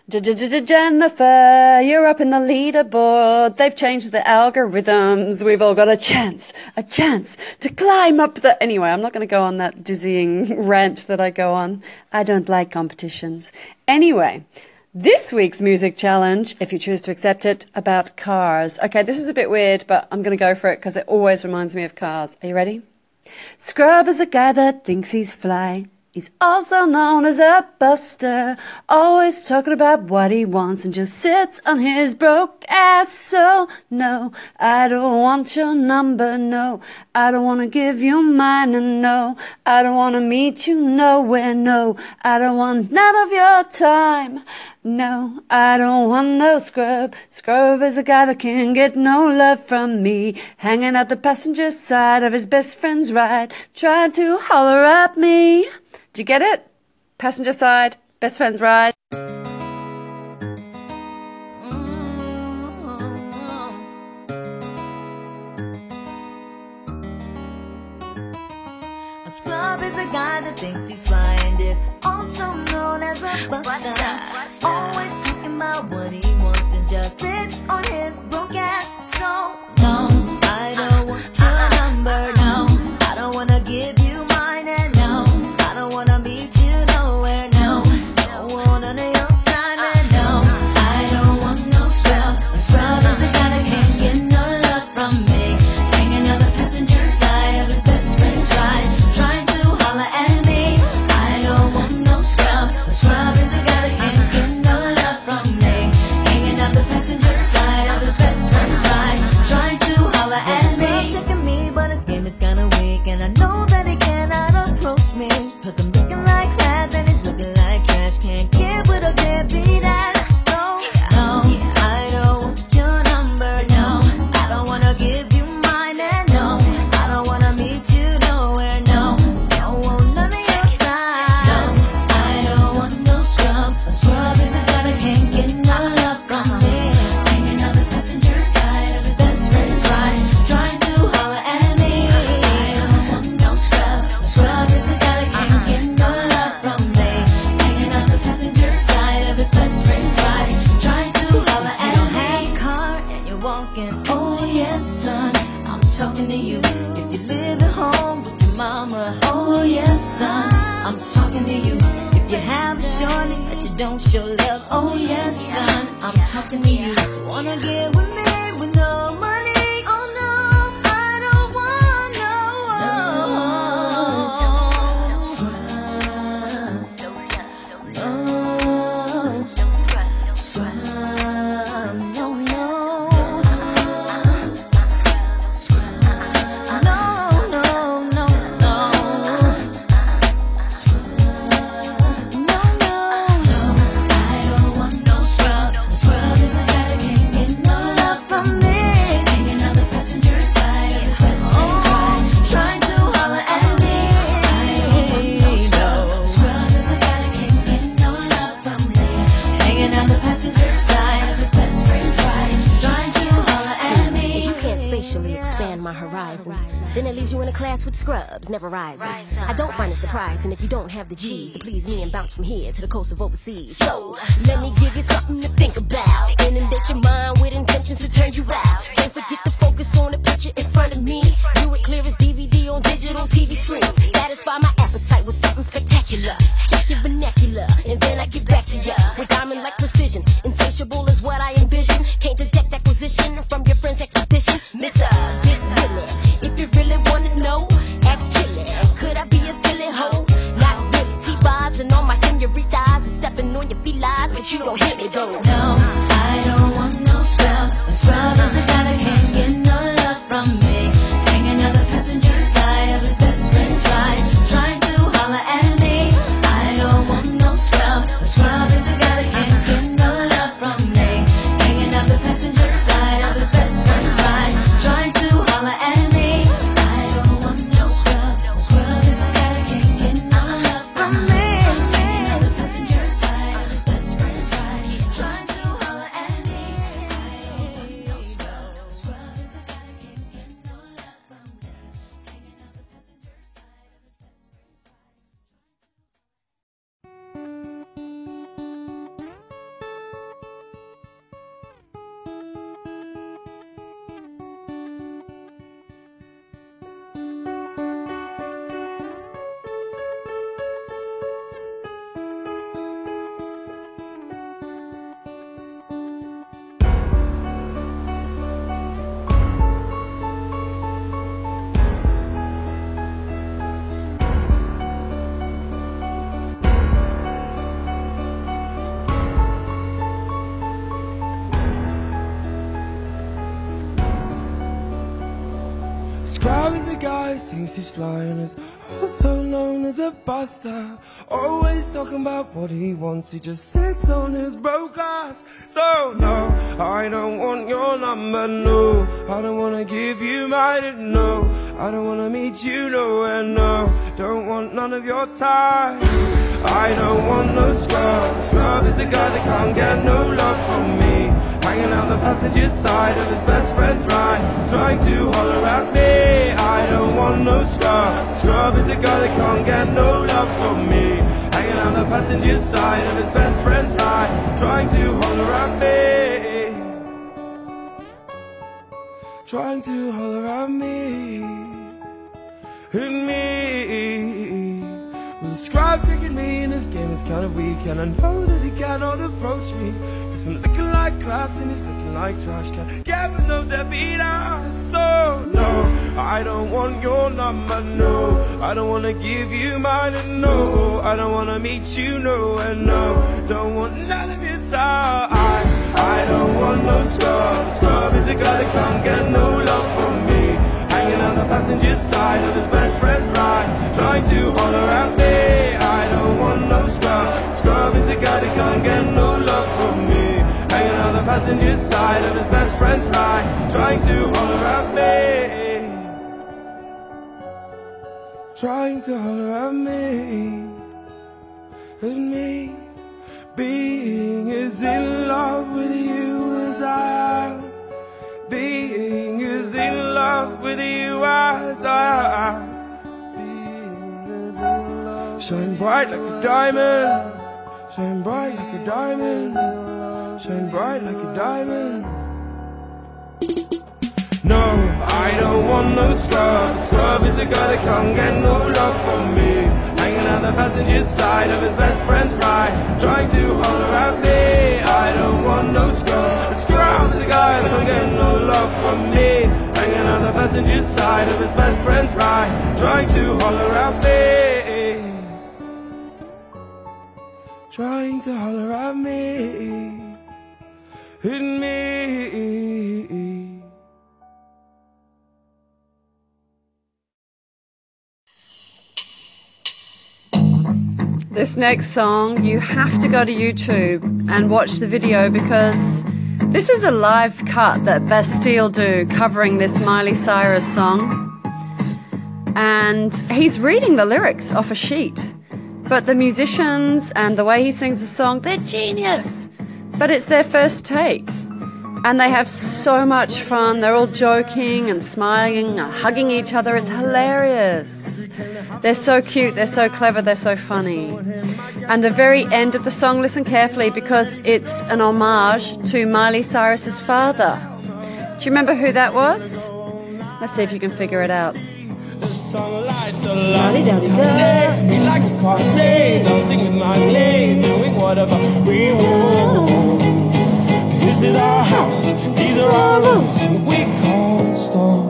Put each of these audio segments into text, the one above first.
Jennifer, you're up in the leaderboard. They've changed the algorithms. We've all got a chance to climb up the... Anyway, I'm not going to go on that dizzying rant that I go on. I don't like competitions. Anyway, this week's music challenge, if you choose to accept it, about cars. Okay, this is a bit weird, but I'm going to go for it because it always reminds me of cars. Are you ready? Scrub is a guy that thinks he's fly. He's also known as a buster, always talking about what he wants and just sits on his broke ass. So no, I don't want your number, no, I don't want to give you mine, and no, I don't want to meet you nowhere, no, I don't want none of your time. No, I don't want no scrub. Scrub is a guy that can't get no love from me, hanging out the passenger side of his best friend's ride, trying to holler at me. Do you get it? Passenger side, best friend's ride. A scrub is a guy that thinks he's fly and is also known as a buster. Always talking about what he wants and just sits on his broke ass. So no, I don't want your number. No, I don't wanna give you mine, and no, I don't wanna meet you nowhere. No, don't want none of your time, and no, I don't want no scrub. A scrub is a guy that can't get no love from me, hanging on the passenger side of his best friend's ride, trying to holler at me. I don't want no scrub. A scrub is a guy that can't get no love from me, hanging on the passenger side of his best friend's ride, trying to holler at me. Checking me, but his game is kinda weak, and I know that he cannot approach me, 'cause I'm looking like class and he's looking like trash. Can't get with a deadbeat ass. So no, I don't want your number. No, I don't wanna give you mine, and no, I don't wanna meet you nowhere. No, don't want none of your time. No, I don't want no scrub. A scrub is a guy that can't get no love from me, hanging on the passenger side of his best friend's ride, trying to holler at me. I don't want no scrub. A scrub is a guy that can't get no love from me, hanging on the passenger side of his best friend's ride, trying to holler at me. You don't have a car and you're walking. Oh yes, son, I'm talking to you. If you live at home with your mama. Oh yes, son, I'm talking to you. If you have a shorty that you don't show love. Oh yes, son, I'm talking to you. Wanna get with me with no money? Oh no, I don't want no scrub. No scrub. No, no. Scrub. No, no, no, no. Scrub. No, no, no. I don't want no scrub. A scrub is a guy that can't get no love from me, hanging on the passenger side of his best friend's ride, trying to holler at me. I don't want no scrub. A scrub is a guy that can't get no love from me, hanging on the passenger side of his best friend's ride, trying to holler at me. If you can't spatially expand my horizons, then it leaves you in a class with scrubs, never rising. I don't find it surprising if you don't have the G's to please me and bounce from here to the coast of overseas. So, let me give you something to think about. Inundate your mind with intentions to turn you out. Don't forget to focus on the picture in front of me. View it clear as DVD on digital TV screens. Satisfy my appetite with something spectacular. Check your vernacular, and then I get back to ya with diamond-like precision. Insatiable is what I envision. Can't detect acquisition from your friend's expedition. Mister, get willing. If you really wanna know, ask Chili. Could I be a silly hoe? Not really. T-bars and all my senoritas is stepping on your felines, but you don't hit me though. No, I don't want no scrub. A scrub is a guy that can't get no love from me, hanging on the passenger side of his best friend's ride, trying to holler at me. I don't want no scrub. A scrub is a guy that can't get no love from me, hanging on the passenger side of his best friend's ride, trying to holler at me. I don't want no scrub. A scrub is a guy that can't get no love from me, hanging on the passenger side of his best friend's ride, trying to holler at me. I don't want no scrub. A scrub is a guy who thinks he's flying is also known as a buster. Always talking about what he wants, he just sits on his broke ass. So no, I don't want your number, no. I don't wanna give you mine, no. I don't wanna meet you nowhere, no. Don't want none of your time. I don't want no scrub. Scrub is a guy that can't get no love from me. Hanging out the passenger side of his best friend's ride, trying to holler at me. I don't want no scrub. Scrub is a guy that can't get no love from me. Hanging out the passenger side of his best friend's ride, trying to holler at me. Trying to holler at me. And me. Well, the scribe's thinking me in this game is kind of weak, and I know that he cannot approach me, cause I'm looking like class and he's looking like trash can. Yeah, but no deadbeat ass. So no, I don't want your number, no. I don't wanna give you mine, and no, I don't wanna meet you nowhere, no. Don't want none of your time. I don't want no scrub. Scrub is a guy that can't get no love from me. Hanging on the passenger side of his best friend's ride, trying to holler at me. I don't want no scrub. Scrub is a guy that can't get no love from me. Hanging on the passenger side of his best friend's ride, trying to holler at me. Trying to holler at me. And me being as in love with you as I am. Being as in love with you as I am. Shine bright like a diamond. Shine bright like a diamond. Shine bright like a diamond. No, I don't want no scrub. Scrub is a guy that can't get no love from me. Hanging out the passenger side of his best friend's ride, trying to holler at me. I don't want no scrub. Scrub is a guy that can't get no love from me. Hanging out the passenger side of his best friend's ride, trying to holler at me. Trying to holler at me. At me. This next song, you have to go to YouTube and watch the video, because this is a live cut that Bastille do covering this Miley Cyrus song. And he's reading the lyrics off a sheet. But the musicians and the way he sings the song, they're genius. But it's their first take. And they have so much fun. They're all joking and smiling and hugging each other. It's hilarious. They're so cute, they're so clever, they're so funny. And the very end of the song, listen carefully, because it's an homage to Miley Cyrus's father. Do you remember who that was? Let's see if you can figure it out. The sunlight's so la-di-da-di-da. We like to party, dancing with my lady, doing whatever we want. 'Cause this is our house, these are our rules, and we can't stop.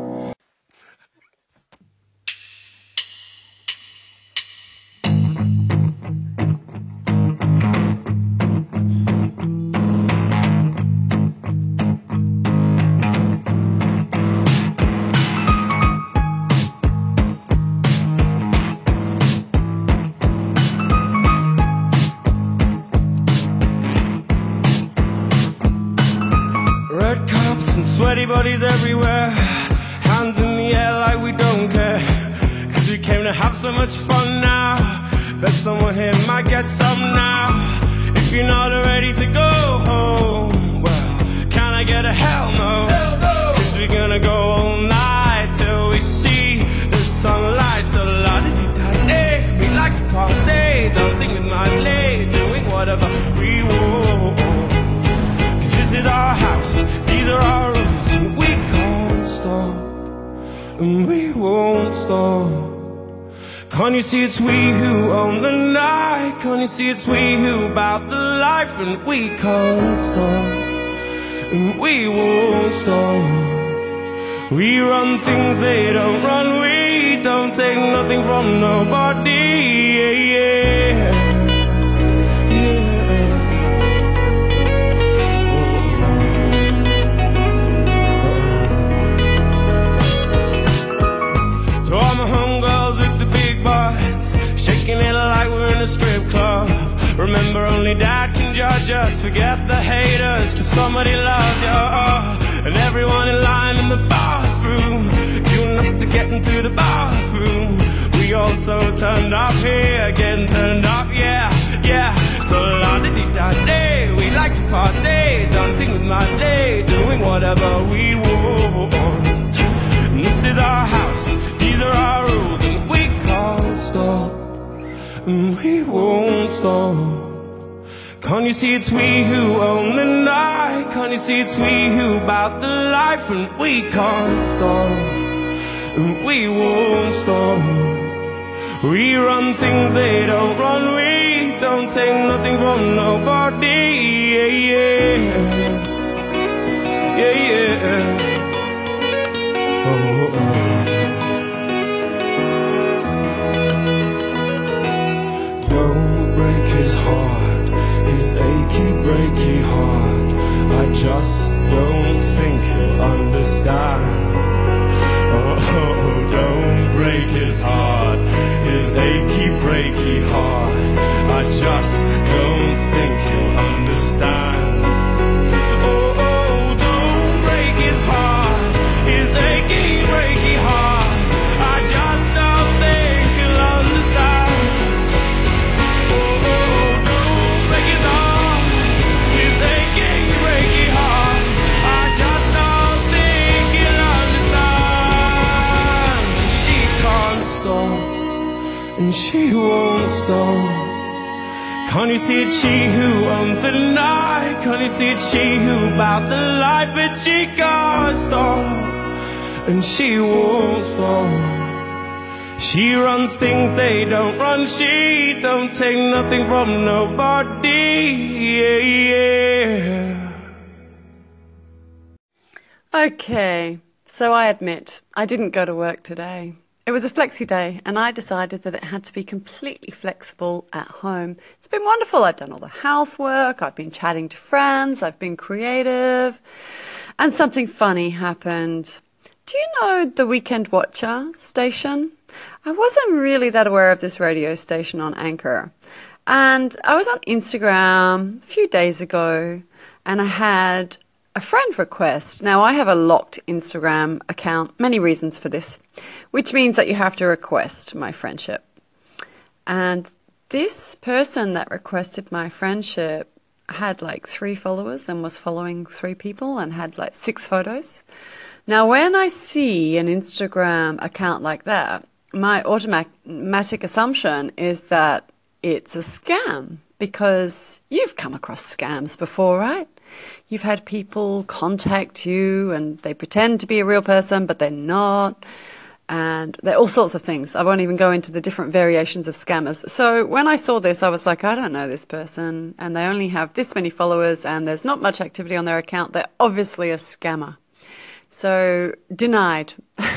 Red cups and sweaty bodies everywhere, hands in the air like we don't care, 'cause we came to have so much fun now. Bet someone here might get some now. If you're not ready to go home, well, can I get a hell no? 'Cause we're gonna go all night till we see the sunlight. So la-di-di-da-di. We like to party, dancing with my lady, doing whatever we want. This is our house, these are our rules, and we can't stop, and we won't stop. Can't you see it's we who own the night? Can't you see it's we who about the life? And we can't stop, and we won't stop. We run things they don't run, we don't take nothing from nobody, yeah, yeah. just forget the haters, 'cause somebody loves you. And everyone in line in the bathroom, queuing up to get into the bathroom. We also turned up here, getting turned up, yeah, yeah. So la-di-di-da-day, we like to party, dancing with my day, doing whatever we want. And this is our house, these are our rules, and we can't stop, and we won't stop. Can't you see it's we who own the night? Can't you see it's we who bout the life? And we can't stop, and we won't stop. We run things they don't run, we don't take nothing from nobody. Yeah, yeah, yeah, yeah. Oh, Don't break his heart, his achy, breaky heart. I just don't think he'll understand. Oh, don't break his heart, his achy, breaky heart. I just don't think he'll understand. Oh, don't break his heart, his achy, breaky heart. I just don't think he'll understand. Oh, don't break his heart, his achy, breaky heart. I just don't think he'll understand. She can't stop, and she won't stop. Can't you see it's she who owns the night? Can't you see it's she who bout the life? But she can't stop, and she won't stop. She runs things they don't run. She don't take nothing from nobody. Yeah, yeah. Okay, so I admit, I didn't go to work today. It was a flexi day, and I decided that it had to be completely flexible at home. It's been wonderful. I've done all the housework, I've been chatting to friends, I've been creative, and something funny happened. Do you know the Weekend Watcher station? I wasn't really that aware of this radio station on Anchor. And I was on Instagram a few days ago, and I had a friend request. Now, I have a locked Instagram account, many reasons for this, which means that you have to request my friendship. And this person that requested my friendship had like 3 followers and was following 3 people and had like 6 photos. Now, when I see an Instagram account like that, my automatic assumption is that it's a scam, because you've come across scams before, right? You've had people contact you and they pretend to be a real person, but they're not. And there are all sorts of things. I won't even go into the different variations of scammers. So when I saw this, I was like, I don't know this person, and they only have this many followers and there's not much activity on their account. They're obviously a scammer. So denied.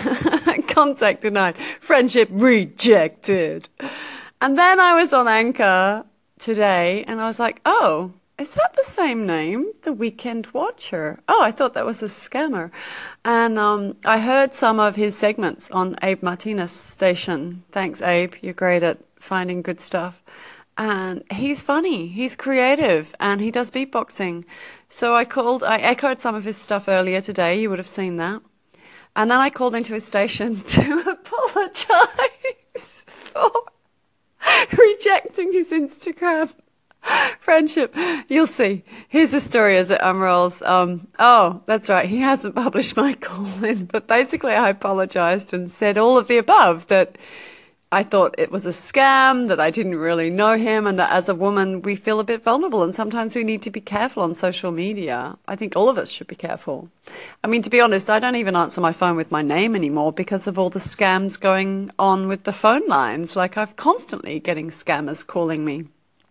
Contact denied. Friendship rejected. And then I was on Anchor today and I was like, oh, is that the same name? The Weekend Watcher. Oh, I thought that was a scammer. And I heard some of his segments on Abe Martinez station. Thanks, Abe. You're great at finding good stuff. And he's funny. He's creative. And he does beatboxing. So I echoed some of his stuff earlier today. You would have seen that. And then I called into his station to apologize for rejecting his Instagram friendship. You'll see. Here's the story as it unrolls. Oh, that's right. He hasn't published my call-in, but basically I apologized and said all of the above, that I thought it was a scam, that I didn't really know him, and that as a woman we feel a bit vulnerable and sometimes we need to be careful on social media. I think all of us should be careful. I mean, to be honest, I don't even answer my phone with my name anymore because of all the scams going on with the phone lines. Like, I'm constantly getting scammers calling me.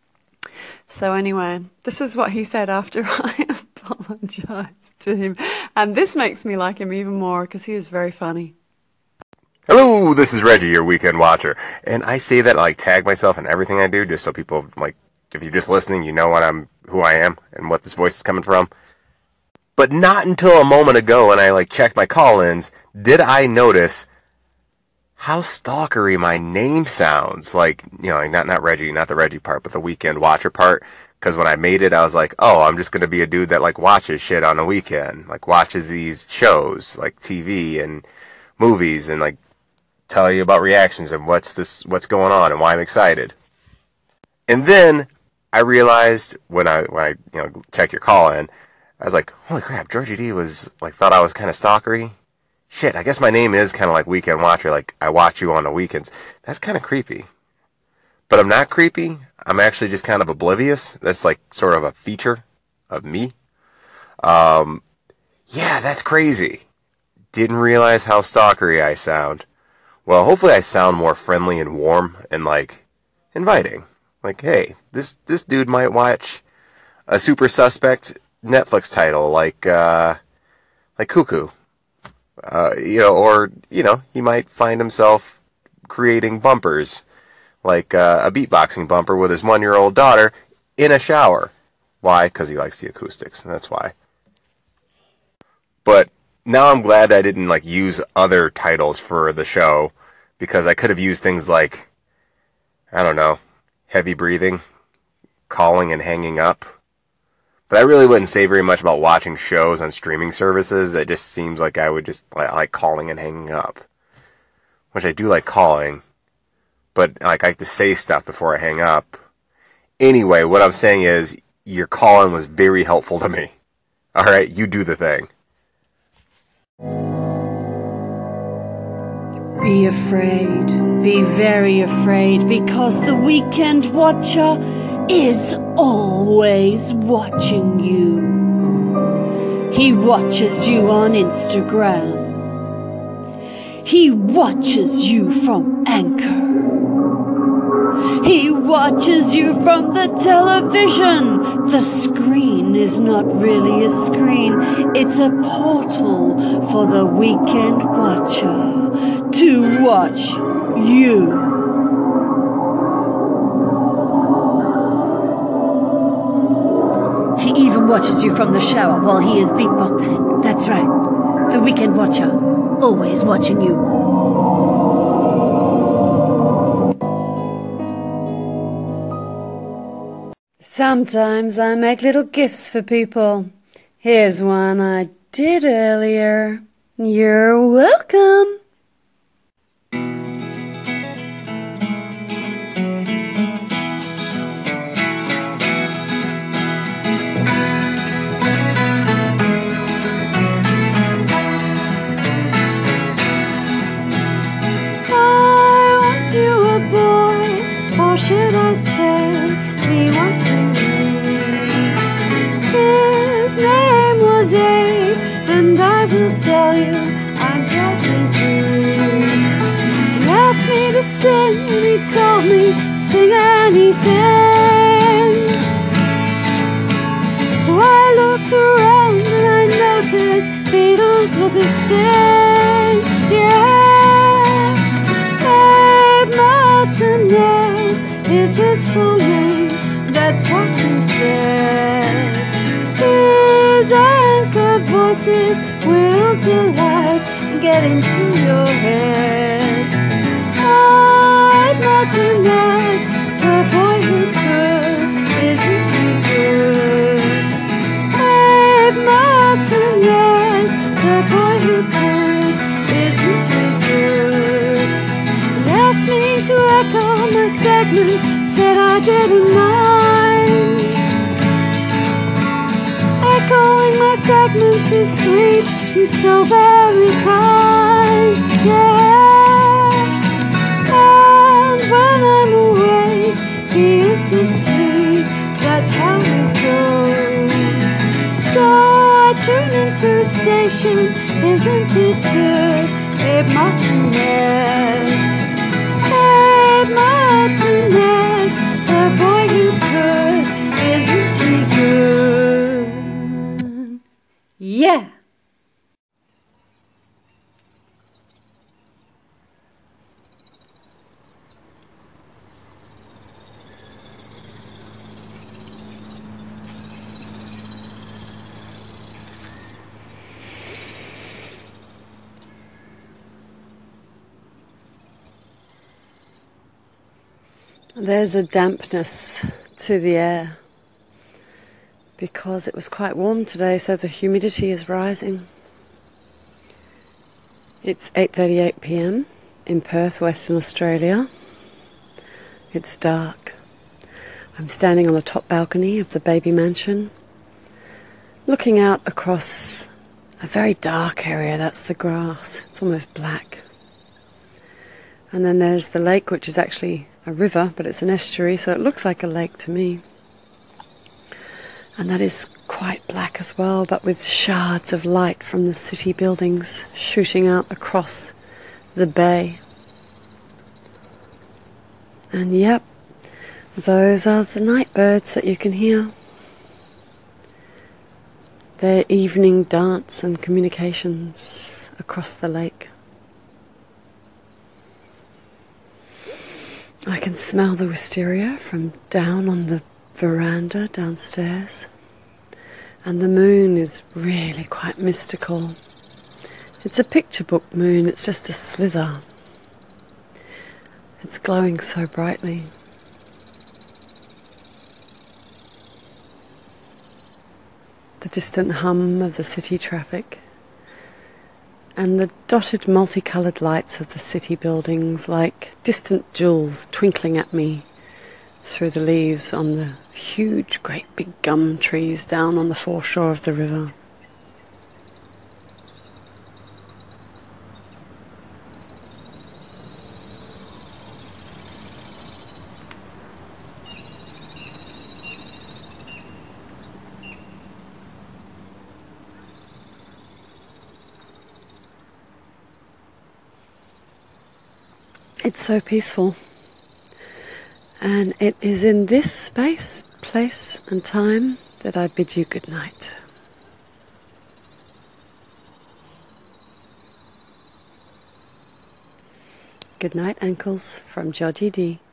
So anyway, this is what he said after I apologized to him. And this makes me like him even more because he is very funny. Hello, this is Reggie, your Weekend Watcher. And I say that I tag myself in everything I do just so people, like, if you're just listening, you know who I am and what this voice is coming from. But not until a moment ago when I checked my call-ins did I notice how stalkery my name sounds. Not Reggie, not the Reggie part, but the Weekend Watcher part. Because when I made it, I was like, oh, I'm just going to be a dude that, like, watches shit on a weekend. Like, watches these shows, like TV and movies, and, like, tell you about reactions and what's going on and why I'm excited. And then I realized when I check your call in, I was like, holy crap, Georgie D was, like, thought I was kind of stalkery. Shit, I guess my name is kind of like Weekend Watcher, like, I watch you on the weekends. That's kind of creepy. But I'm not creepy. I'm actually just kind of oblivious. That's like sort of a feature of me. Yeah, that's crazy. Didn't realize how stalkery I sound. Well, hopefully I sound more friendly and warm and, like, inviting. Like, hey, this dude might watch a super suspect Netflix title like Cuckoo. Or he might find himself creating bumpers like a beatboxing bumper with his 1-year-old daughter in a shower. Why? Because he likes the acoustics, and that's why. But now I'm glad I didn't, like, use other titles for the show, because I could have used things like, I don't know, heavy breathing, calling and hanging up. But I really wouldn't say very much about watching shows on streaming services. It just seems like I would just like calling and hanging up. Which I do like calling, but, like, I like to say stuff before I hang up. Anyway, what I'm saying is, your calling was very helpful to me. Alright, you do the thing. Be afraid, be very afraid, because the Weekend Watcher is always watching you. He watches you on Instagram. He watches you from Anchor. He watches you from the television. The screen is not really a screen. It's a portal for the Weekend Watcher to watch you. He even watches you from the shower while he is beatboxing. That's right. The Weekend Watcher, always watching you. Sometimes I make little gifts for people. Here's one I did earlier. You're welcome. I want you a boy, or should I say, he wants me. His name was Abe, and I will tell you, I'm glad do. He asked me to sing, and he told me, sing anything. So I looked around, and I noticed Beatles was his thing. Yeah, Abe Martinez is his full name. That's what he said. His anchor voices will delight and get into your head. Abe Martinez, the boy who could, isn't he good? Abe Martinez, the boy who could, isn't he good? He asked me to echo my segments, said I didn't mind. Echoing my segments is sweet and so very kind, yeah. And when I'm awake, he is asleep, that's how it goes. So I tune into a station, isn't it good? Abe Martinez, Abe Martinez, the boy who could, isn't he good? Yeah! There's a dampness to the air. because it was quite warm today, so the humidity is rising. It's 8:38 p.m. in Perth, Western Australia. It's dark. I'm standing on the top balcony of the baby mansion, looking out across a very dark area. That's the grass. It's almost black. And then there's the lake, which is actually a river, but it's an estuary, so it looks like a lake to me. And that is quite black as well, but with shards of light from the city buildings shooting out across the bay. And yep, those are the night birds that you can hear. Their evening dance and communications across the lake. I can smell the wisteria from down on the veranda downstairs. And the moon is really quite mystical. It's a picture book moon, it's just a slither. It's glowing so brightly. The distant hum of the city traffic and the dotted multicoloured lights of the city buildings like distant jewels twinkling at me through the leaves on the huge, great big gum trees down on the foreshore of the river. It's so peaceful. And it is in this space, place and time that I bid you good night. Good night, ankles, from Georgie D.